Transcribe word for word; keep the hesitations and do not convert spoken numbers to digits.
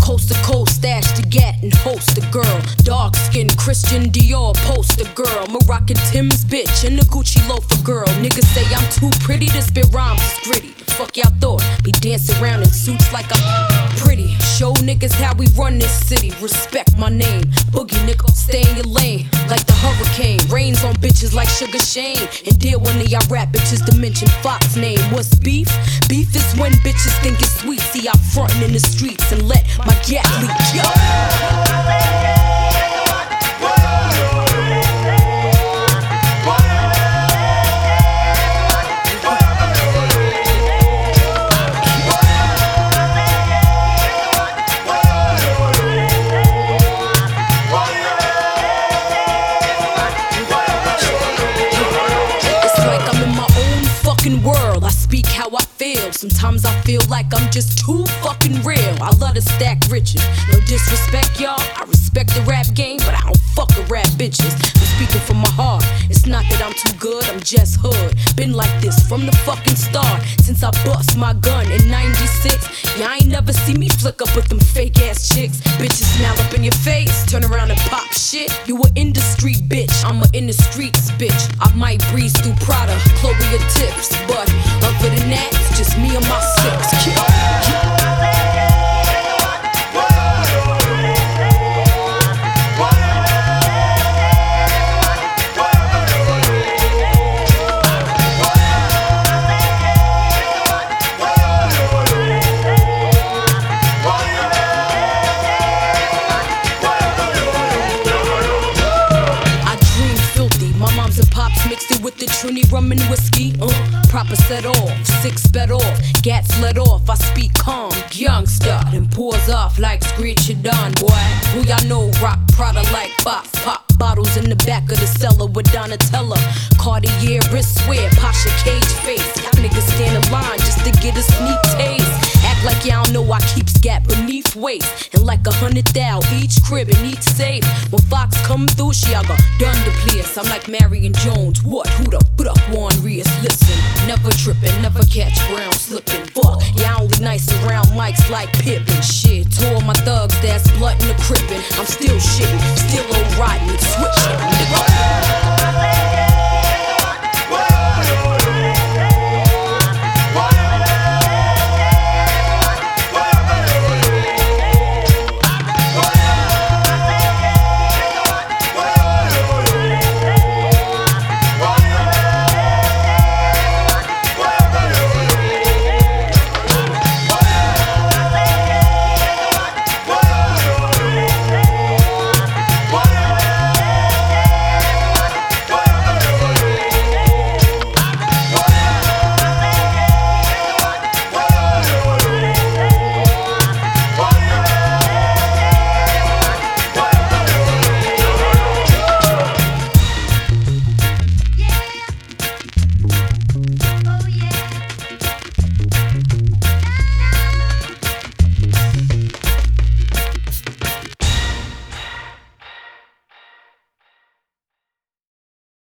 Coast to coast, stash the gat and host the girl. Dark skin, Christian Dior, poster girl. Moroccan Tim's bitch and the Gucci loafer girl. Niggas say I'm too pretty to spit rhymes, it's gritty. Fuck y'all thought, be dancing around in suits like I'm pretty. Show niggas how we run this city, respect my name. Boogie nigga, stay in your lane, like the hurricane. Rains on bitches like Sugar Shane. And deal one of y'all rap bitches to mention Fox name. What's beef? Beef is when bitches think it's sweet. See out frontin' in the streets and let my gat leak. Yo. World, I speak how I feel. Sometimes I feel like I'm just too fucking real. I love to stack riches, no disrespect, y'all. I respect the rap game, but I don't fuck with rap bitches. I'm speaking from my heart. It's not that I'm too good, I'm just hood. Been like this from the fucking start. Since I bust my gun in ninety-six. Y'all ain't never see me flick up with them fake ass chicks. Bitches smile up in your face, turn around and pop shit. You a in the street bitch, I'm a in the streets bitch. I might breeze through Prada, Chloe or Tips, but other than that, it's just me and my six. Yeah. Mixed it with the Trini rum and whiskey, uh, proper set off, six sped off, gats let off, I speak calm, youngster, then pours off like Screech it done, boy. Who y'all know rock Prada like box, pop bottles in the back of the cellar with Donatella, Cartier wristwear, Pasha cage face. Y'all niggas stand in line just to get a sneak taste. Act like y'all know I keep scat beneath waist, and like a hundred thou each crib and each safe. When Fox come through, she I got done the place. I'm like Marion Jones. What? Who the put up Juan Rios? Listen, never trippin', never catch brown slippin'. Fuck, y'all only nice around mics like Pippin. Shit, to all my thugs that's blood in the crippin'. I'm still shittin', still low riding, switch